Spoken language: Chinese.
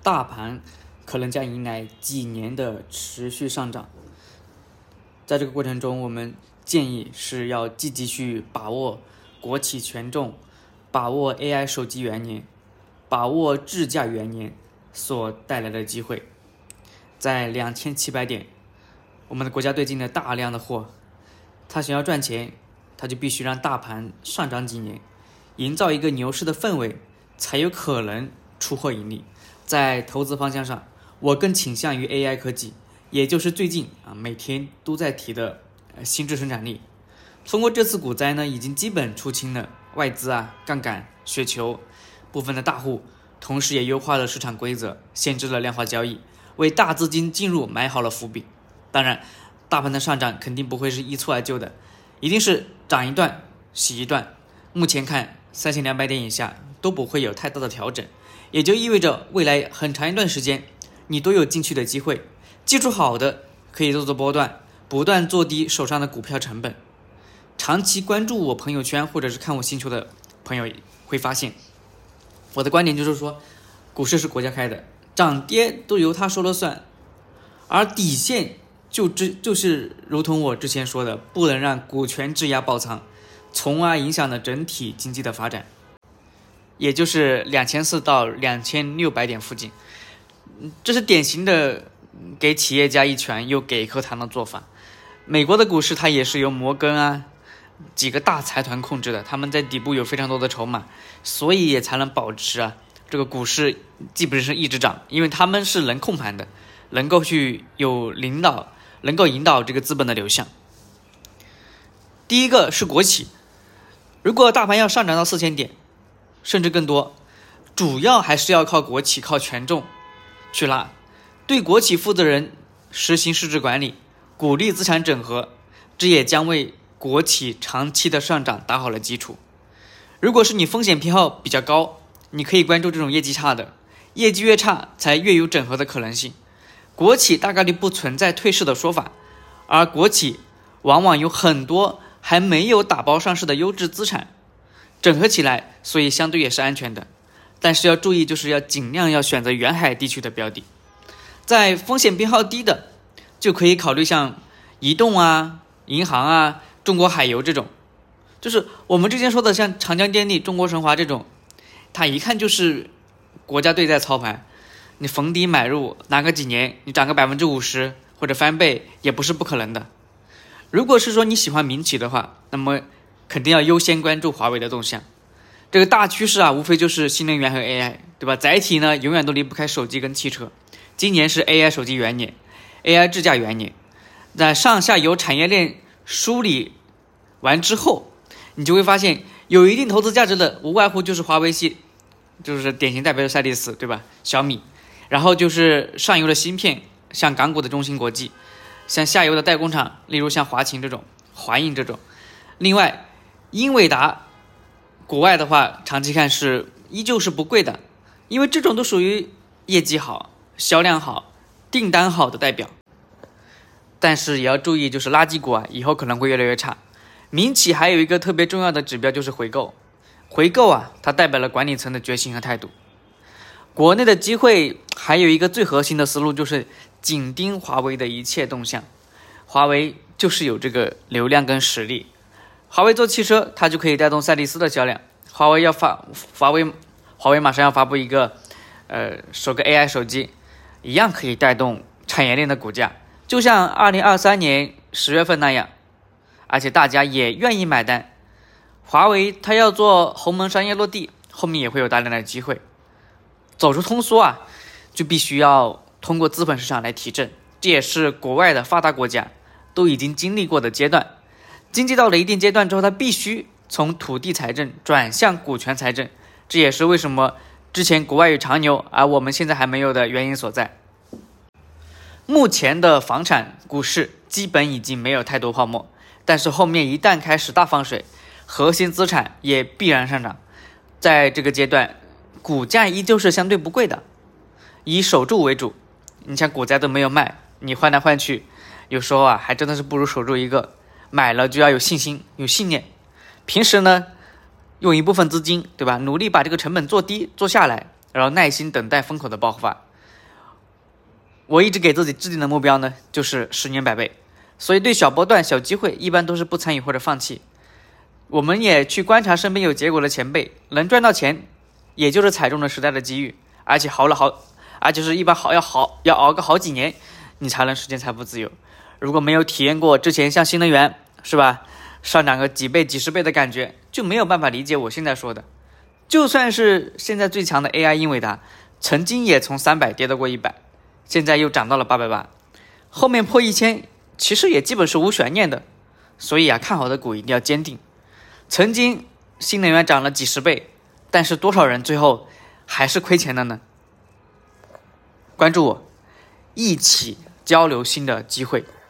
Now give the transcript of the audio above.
大盘可能将迎来几年的持续上涨。在这个过程中，我们建议是要积极去把握国企权重，把握 AI 手机元年，把握智驾元年所带来的机会。在2700点，我们的国家队进了大量的货，他想要赚钱，他就必须让大盘上涨几年，营造一个牛市的氛围，才有可能出货盈利。在投资方向上，我更倾向于 AI 科技，也就是最近每天都在提的心智生产力。通过这次股灾呢，已经基本出清了外资杠杆、雪球部分的大户，同时也优化了市场规则，限制了量化交易，为大资金进入埋好了伏笔。当然，大盘的上涨肯定不会是一蹴而就的，一定是涨一段洗一段。目前看3200点以下都不会有太大的调整，也就意味着未来很长一段时间你都有进去的机会。技术好的可以做波段，不断做低手上的股票成本。长期关注我朋友圈或者是看我星球的朋友会发现，我的观点就是说，股市是国家开的，涨跌都由他说了算，而底线就是如同我之前说的，不能让股权质押爆仓，从而影响了整体经济的发展，也就是2400到2600点附近。这是典型的给企业家一拳又给一颗糖的做法。美国的股市它也是由摩根几个大财团控制的，他们在底部有非常多的筹码，所以也才能保持这个股市基本上一直涨，因为他们是能控盘的，能够去有领导，能够引导这个资本的流向。第一个是国企，如果大盘要上涨到4000点甚至更多，主要还是要靠国企，靠权重去拉，对国企负责人实行市值管理，鼓励资产整合，这也将为国企长期的上涨打好了基础。如果是你风险偏好比较高，你可以关注这种业绩差的，业绩越差才越有整合的可能性。国企大概率不存在退市的说法，而国企往往有很多还没有打包上市的优质资产，整合起来，所以相对也是安全的。但是要注意，就是要尽量要选择沿海地区的标的。在风险偏好低的，就可以考虑像移动银行中国海油这种，就是我们之前说的像长江电力、中国神华这种，它一看就是国家队在操盘，你逢低买入，拿个几年你涨个50%或者翻倍也不是不可能的。如果是说你喜欢民企的话，那么肯定要优先关注华为的动向。这个大趋势无非就是新能源和 AI， 对吧？载体呢永远都离不开手机跟汽车，今年是 AI 手机元年， AI 智驾元年。在上下游产业链梳理完之后，你就会发现有一定投资价值的无外乎就是华为系，就是典型代表的赛力斯，对吧？小米，然后就是上游的芯片，像港股的中芯国际，像下游的代工厂，例如像华擎这种、华映这种。另外英伟达国外的话，长期看是依旧是不贵的，因为这种都属于业绩好、销量好、订单好的代表。但是也要注意，就是垃圾股以后可能会越来越差。民企还有一个特别重要的指标就是回购，它代表了管理层的决心和态度。国内的机会还有一个最核心的思路，就是紧盯华为的一切动向。华为就是有这个流量跟实力，华为做汽车，它就可以带动赛力斯的销量。华为马上要发布一个首个 AI 手机，一样可以带动产业链的股价，就像2023年10月份那样，而且大家也愿意买单。华为它要做鸿蒙商业落地，后面也会有大量的机会。走出通缩就必须要通过资本市场来提振，这也是国外的发达国家都已经经历过的阶段。经济到了一定阶段之后，它必须从土地财政转向股权财政，这也是为什么之前国外有长牛，而我们现在还没有的原因所在。目前的房产股市基本已经没有太多泡沫，但是后面一旦开始大放水，核心资产也必然上涨。在这个阶段，股价依旧是相对不贵的，以守住为主。你像股灾都没有卖，你换来换去，有时候还真的是不如守住一个。买了就要有信心、有信念。平时呢，用一部分资金，对吧？努力把这个成本做低、做下来，然后耐心等待风口的爆发。 我一直给自己制定的目标呢，就是10年100倍，所以对小波段、小机会一般都是不参与或者放弃。我们也去观察身边有结果的前辈，能赚到钱，也就是踩中了时代的机遇，而且是一般要熬个好几年，你才能实现财富自由。如果没有体验过之前像新能源是吧，上涨个几倍、几十倍的感觉，就没有办法理解我现在说的。就算是现在最强的 AI 英伟达，曾经也从300跌到过100，现在又涨到了880，后面破1000，其实也基本是无悬念的。所以看好的股一定要坚定。曾经新能源涨了几十倍，但是多少人最后还是亏钱的呢？关注我，一起交流新的机会。